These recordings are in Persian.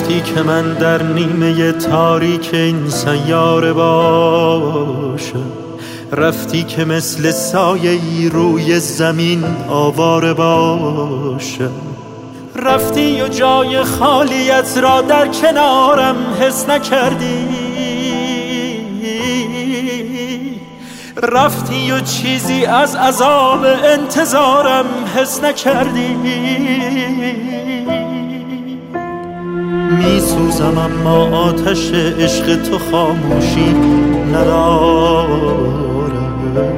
رفتی که من در نیمه تاریک این سیاره باشم، رفتی که مثل سایه‌ای روی زمین آواره باشم، رفتی و جای خالیت را در کنارم حس نکردی، رفتی و چیزی از عذاب انتظارم حس نکردی. میسوزم اما آتش عشق تو خاموشی نداره،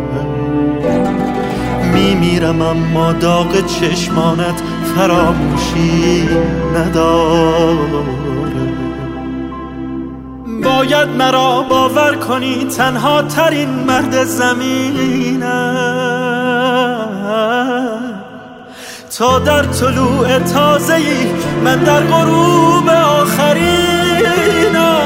میمیرم اما داغ چشمانت فراموشی نداره. باید مرا باور کنی تنها ترین مرد زمینم، تا در طلوع تازه‌ای من در غروب آخرینم.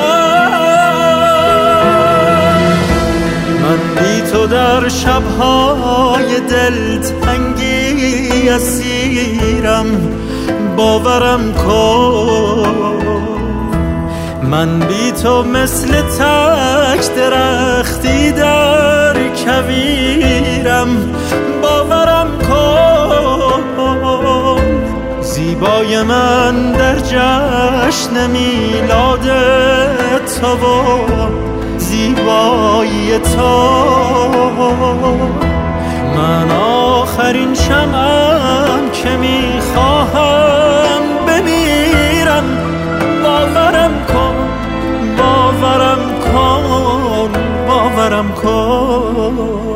من بی تو در شب‌های دلتنگی اسیرم، باورم کن. من بی تو مثل تک درختی در کویرم، باورم کن. زیبای من در جشن میلاد تو و زیبایی تو، من آخرین شمعم که میخواهم بمیرم. باورم کن، باورم کن، باورم کن.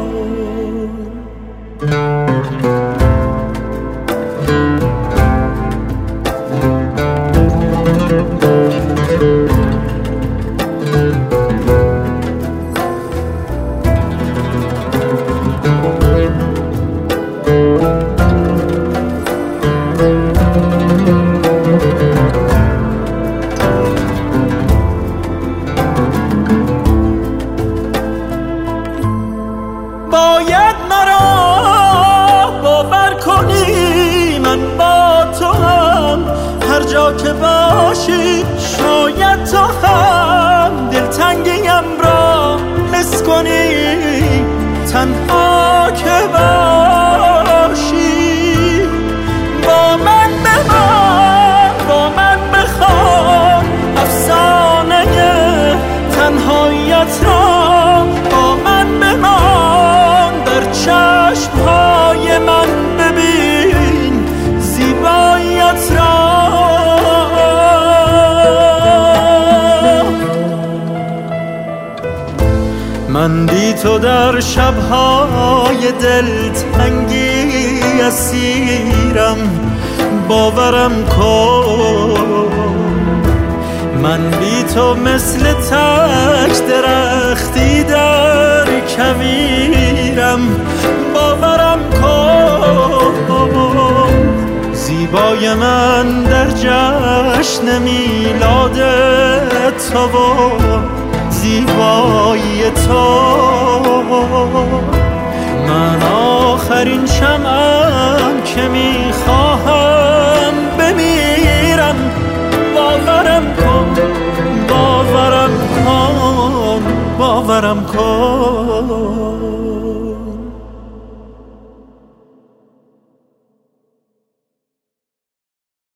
باید مرا باور کنی من با تو هم، هر جا که باشی شاید تو هم دلتنگیم را حس کنی، تنها که باشی با من بمان، با من بخوان افسانه تنهاییت را، با من بمان در چشمهای من ببین زیباییت را. من بی تو در شبهای دلتنگی اسیرم، باورم کن. من بی تو مثل تک درختی در کویرم، باورم کن. زیبای من در جشن میلاد تو و زیبایی تو، من آخرین شمعم که میخواهم بمیرم. باورم کن، باورم کن، باورم کن.